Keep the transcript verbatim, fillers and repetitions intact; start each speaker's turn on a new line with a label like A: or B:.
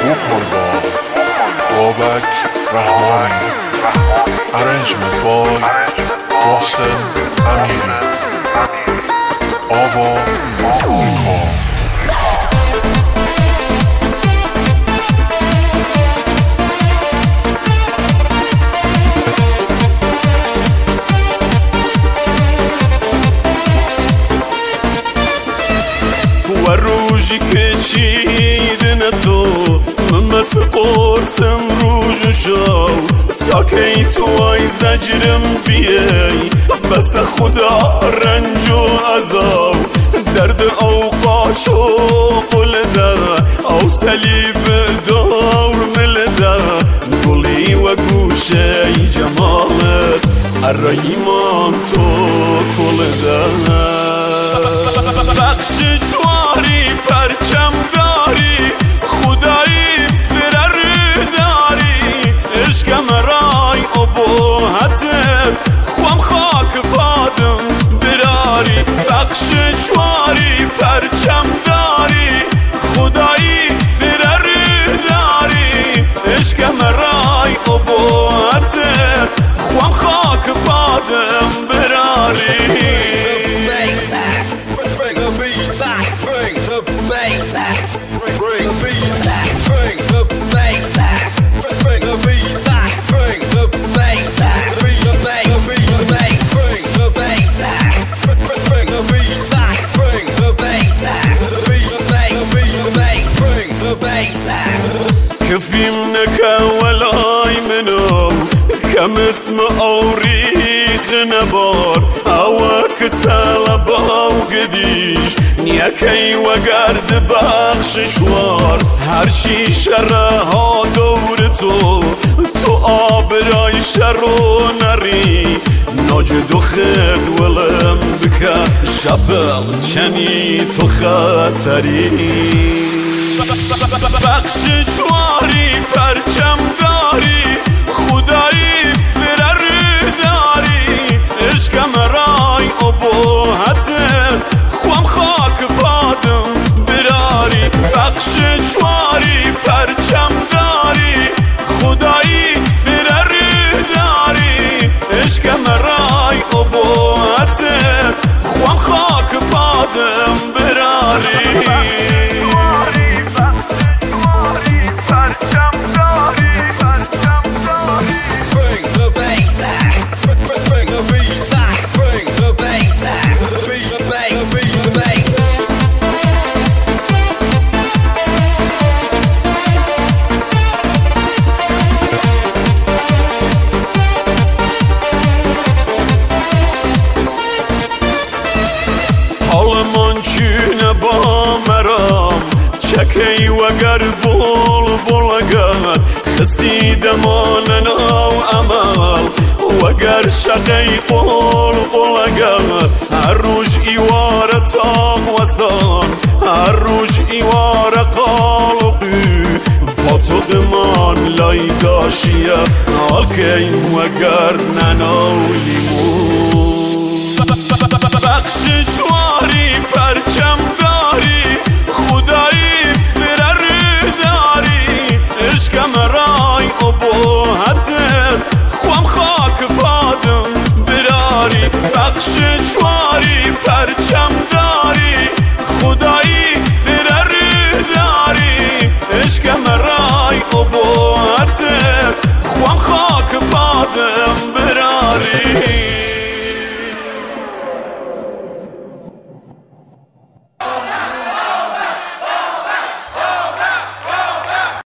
A: بکن با بابک رحمانی. ارنجمنت بای محسن امیری. آوا نیکا.
B: و روزی که چیدن تو من مثل قرصم روز شو تا که تو آی زجرم بیای بس خدا رنج و عذاب درد اوقات و قلده او صلیب دور ملده گلی و گوشه جمالت الرحیمان تو کلده بخش جواری پرچم داری خدایی فرر داری عشقم رای ابوحتت خوام خاک بادم براری بخش جواری پرچم داری خدایی فرر داری عشقم رای ابوحتت خوام خاک بادم براری كفيم نكا ولاي منهم كم اسم أوريق نبار أواك سالبا وقديش نيكي وقرد بخش شوار هرشي شرها دورتو تو آبراي شرو نري ناجد خد ولم بك شبل چني تو خطري بخش جواری پرچم داری خدایی فرر داری عشقم رای ابوحتت خوام خاک بادم براری بخش جواری پرچم داری خدایی فرر داری عشقم رای ابوحتت خوام خاک بادم براری حال من چونه با مرام چکی وگر بول بولگد خستی دمان نو عمل وگر شقی قول بولگد هر روز ایوار تاق وسان هر روز ایوار قالقی با تو دمان لای داشیه آکی وگر ننالیمون بخش جواری پرچم